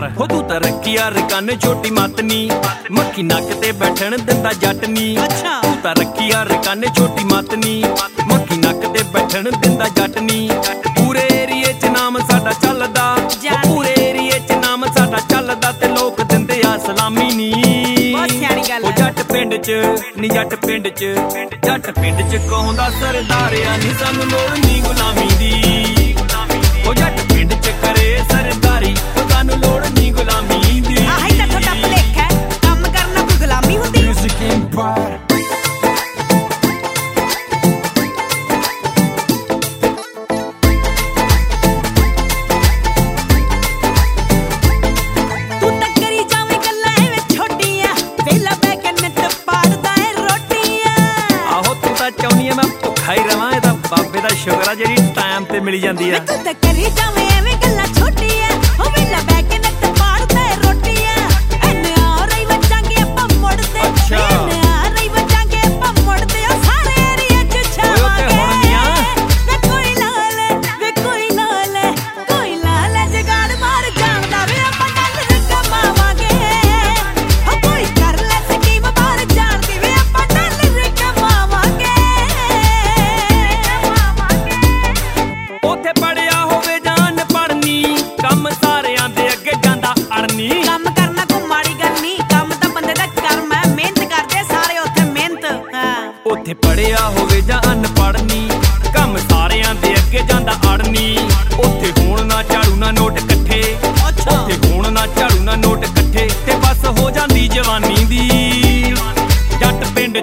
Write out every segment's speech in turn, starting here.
ਹੋ ਤੂੰ ਤਾਂ ਰੱਖੀ ਆ ਰਕਾਨੇ ਛੋਟੀ ਮੱਤਨੀ ਮੱਖੀ ਨੱਕ ਤੇ ਬੈਠਣ ਦਿੰਦਾ ਜੱਟ ਨੀ ਤੂੰ ਤਾਂ ਰੱਖੀ ਆ ਰਕਾਨੇ ਛੋਟੀ ਮੱਤਨੀ ਮੱਖੀ ਨੱਕ ਤੇ ਬੈਠਣ ਦਿੰਦਾ ਜੱਟ ਨੀ ਪੂਰੇ ਏਰੀਏ 'ਚ ਨਾਮ ਸਾਡਾ ਚੱਲਦਾ ਪੂਰੇ ਏਰੀਏ 'ਚ ਨਾਮ ਸਾਡਾ ਚੱਲਦਾ ਤੇ ਲੋਕ ਦਿੰਦੇ ਆ ਸਲਾਮੀ ਨੀ ਉਹ ਜੱਟ ਪਿੰਡ 'ਚ ਨੀ ਜੱਟ ਪਿੰਡ 'ਚ ਕਹਾਉਂਦਾ ਸਰਦਾਰਿਆ ਨੀ ਸਾਨੂੰ ਲੋੜ ਨੀ ਗੁਲਾਮੀ ਦੀ ਉਹ ਜੱਟ ਪਿੰਡ 'ਚ ਕਰੇ ਸਰਦਾਰੀ ਉਹ ਸਾਨੂੰ ਲੋੜ ਨੀ ਗੁਲਾਮੀ ਦੀ ਆਹੀ ਤਾਂ ਤੁਹਾਡਾ ਭੁਲੇਖਾ ਹੈ ਕੰਮ ਕਰਨਾ ਕੋਈ ਗੁਲਾਮੀ ਹੁੰਦੀ ਤੂੰ ਤਾਂ ਕਰੀ ਜਾਵੇਂ ਗੱਲਾਂ ਐਵੇਂ ਛੋਟੀਆਂ ਵੇਲਾ ਬੈ ਕੇ ਨਿੱਤ ਪਾੜਦਾ ਏ ਰੋਟੀਆਂ ਆਹੋ ਤੂੰ ਤਾਂ ਚਾਹੁੰਦੀ ਆ ਮੈਂ ਭੁੱਖਾ ਹੀ ਰਵਾਂ ਇਹ ਤਾਂ ਬਾਬੇ ਦਾ ਸ਼ੁਕਰ ਆ ਜਿਹੜੀ ਟਾਈਮ ਤੇ ਮਿਲੀ ਜਾਂਦੀ ਆ ਤੂੰ ਤਾਂ ਕਰੀ ਜਾਵੇਂ ਐਵੇਂ ਗੱਲਾਂ ਛੋਟੀਆਂ ਉਹ ਵੇਲਾ ਬੈ ਕੇ ਨਿੱਤ ਪਾੜਦਾ ਏ ਰੋਟੀਆਂ ਐਨੇ ਆ ਰਹੀ ਵਜਾਂਗੇ ਆਪਾਂ ਮੁੜਦੇ ਐਨੇ ਆ ਰਹੀ ਵਜਾਂਗੇ ਆਪਾਂ ਮੁੜਦੇ ਆ ਸਾਰੇ ਏਰੀਏ 'ਚ ਛਾਵਾਂਗੇ ਵੇ ਕੋਈ ਲਾਲ ਜਗਾੜ ਮਾਰ ਜਾਣਦਾ ਵੇ ਆਪਾਂ ਨਾਲ ਕਮਾਵਾਂਗੇ ਹੋ ਕੋਈ ਕਰ ਲੈ ਸਕੀਮ ਮਾਰ ਜਾਣਦੀ ਵੇ ਆਪਾਂ ਨਾਲ ਕਮਾਵਾਂਗੇ ਉੱਥੇ ਪੜਿਆ ਹੋਵੇ ਜਾਨ ਪੜਨੀ ਕੰਮ ਸਾਰਿਆਂ ਦੇ ਅੱਗੇ ਜਾਂਦਾ ਅੜਨੀ ਕੰਮ ਕਰਨਾ ਕੋਈ ਮਾੜੀ ਗੱਲ ਨਹੀਂ ਕੰਮ ਤਾਂ ਬੰਦੇ ਦਾ ਕਰਮ ਹੈ ਮਿਹਨਤ ਕਰਦੇ ਸਾਰੇ ਉੱਥੇ ਮਿਹਨਤ ਉੱਥੇ ਪੜਿਆ ਹੋਵੇ ਜਾਂ ਅਨਪੜ੍ਹਨੀ ਕੰਮ ਸਾਰਿਆਂ ਦੇ ਅੱਗੇ ਜਾਂਦਾ ਅੜਨੀ ਉੱਥੇ ਹੋਣ ਨਾ ਝਾੜੂ ਨਾ ਨੋਟ ਇਕੱਠੇ ਉੱਥੇ ਹੋਣ ਨਾ ਝਾੜੂ ਨਾ ਨੋਟ ਇਕੱਠੇ ਤੇ ਬਸ ਹੋ ਜਾਂਦੀ ਜਵਾਨੀ ਦੀ ਜੱਟ ਪਿੰਡ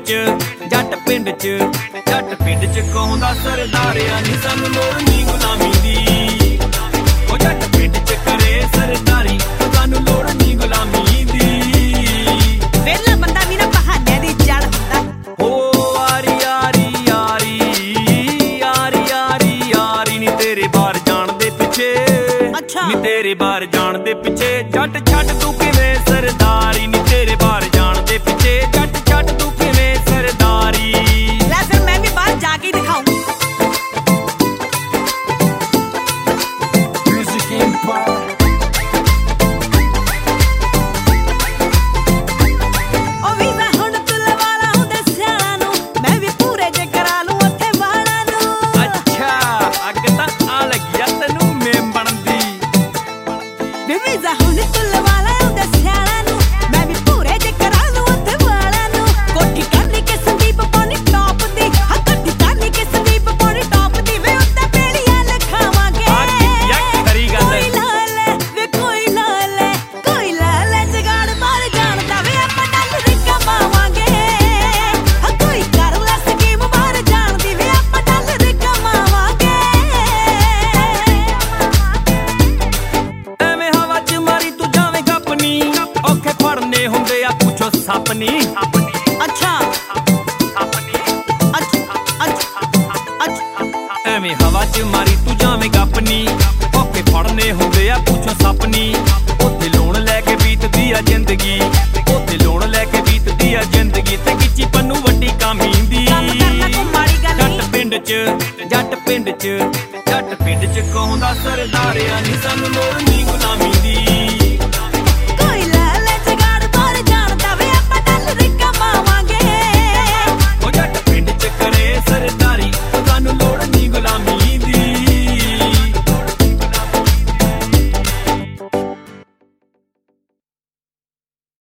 'ਚ ਕਹਾਉਂਦਾ ਸਰਦਾਰਿਆ ਨੀ ਸਾਨੂੰ ਲੋੜ ਨੀ ਗੁਲਾਮੀ ਦੀ ਉਹ ਜੱਟ ਪਿੰਡ 'ਚ ਕਰੇ ਸਰਦਾਰੀ ਸਾਨੂੰ ਲੋੜ ਨੀ ਗੁਲਾਮੀ ਦੀ ਵੇਲਾ ਬੰਦਾ ਵੀ ਨਾ ਬਹਾਨੇ ਦੀ ਜੜ ਹੁੰਦਾ ਓ ਆਰੀ ਨੀ ਤੇਰੇ ਬਾਹਰ ਜਾਣ ਦੇ ਪਿੱਛੇ ਨੀ ਤੇਰੇ ਬਾਹਰ ਜਾਣ ਦੇ ਪਿੱਛੇ ਜੱਟ ਛੱਡ ਤੂੰ ਕਿਵੇਂ ਸਰਦਾਰੀ ਨੀ ਤੇਰੇ ਬਾਹਰ ਜਾਣ ਦੇ ਪਿੱਛੇ ਜੱਟ ਛੱਡ ਤੂੰ ਕਿਵੇਂ ਸਰਦਾਰੀ ਲੈ ਫਿਰ ਮੈਂ ਵੀ ਬਾਹਰ ਜਾ ਕੇ ਦਿਖਾਉਂ ਉਹ ਵੀਜ਼ਾ ਹੁਣ ਤੂੰ ਲਵਾ ਲਾ ਹੁੰਦੇ ਸਿਆਣਾ ਨੂੰ ਮੈਂ ਵੀ ਪੂਰੇ ਜੇ ਕਰਾ ਲੂੰ ਉੱਥੇ ਵਾਣਾ ਨੂੰ ਅੱਛਾ ਅੱਗ ਤਾਂ ਆ ਲੱਗਿਆ ਤੈਨੂੰ ਮੇਮ ਬਣਦੀ ਵੇ ਵੀਜ਼ਾ ਹੁਣ ਤੂੰ ਲਵਾ ਲਾ ਹੁੰਦੇ ਸਿਆਣਾ ਨੂੰ ਮੈਂ ਵੀ ਪੂਰੇ ਜੇ ਕਰਾ ਲੂੰ ਉੱਥੇ ਵਾਣਾ ਨੂੰ ਕੋਠੀ ਕਰਨੀ ਕਿ ਸੰਦੀਪ ਪਾਣੀ ਟੌਪ ਦੀ ਹਾਂ ਕੋਠੀ ਕਰਨੀ ਕਿ ਸੰਦੀਪ ਪਾਣੀ ਟੌਪ ਦੀ ਵੇ ਉੱਤੇ ਪੇੜੀਆਂ ਲਿਖਾਵਾਂਗੇ ਖਰੀ ਗੱਲ ਕੋਈ ਲਾਲ ਜਗਾੜ ਮਾਰ ਜਾਣਦਾ ਵੇ ਆਪਾਂ ਨਾਲ ਕਮਾਵਾਂਗੇ ਹਾਂ ਕੋਈ ਕਰ ਲੈ ਸਕੀਮ ਮਾਰ ਜਾਣਦੀ ਵੇ ਆਪਾਂ ਨਾਲ ਕਮਾਵਾਂਗੇ ਐਵੇਂ ਹਵਾ 'ਚ ਮਾਰੀ ਤੂੰ ਜਾਵੇਂ ਗੱਪਨੀ ਔਖੇ ਫੜਨੇ ਹੁੰਦੇ ਆ ਪੁੱਛੋ ਸੱਪਨੀ ਅੱਛਾ ਐਵੇਂ ਹਵਾ 'ਚ ਮਾਰੀ ਤੂੰ ਜਾਵੇਂ ਗੱਪਨੀ ਔਖੇ ਫੜਨੇ ਹੁੰਦੇ ਆ ਪੁੱਛੋ ਸੱਪਨੀ ਉੱਥੇ ਲੋਣ ਲੈ ਕੇ ਬੀਤਦੀ ਆ ਜ਼ਿੰਦਗੀ ਉੱਥੇ ਲੋਣ ਲੈ ਕੇ ਬੀਤਦੀ ਆ ਜ਼ਿੰਦਗੀ ਤੇ ਕਿਚੀ ਪੰਨੂ ਵੱਡੀ ਕਾਮੀਂਦੀ ਕੰਮ ਕਰਨਾ ਕੋਈ ਮਾੜੀ ਗੱਲ ਨਹੀਂ ਜੱਟ ਪਿੰਡ 'ਚ ਕਹਾਉਂਦਾ ਸਰਦਾਰਿਆ ਨੀ ਸਾਨੂੰ ਲੋੜ ਨੀ ਗੁਲਾਮੀ ਦੀ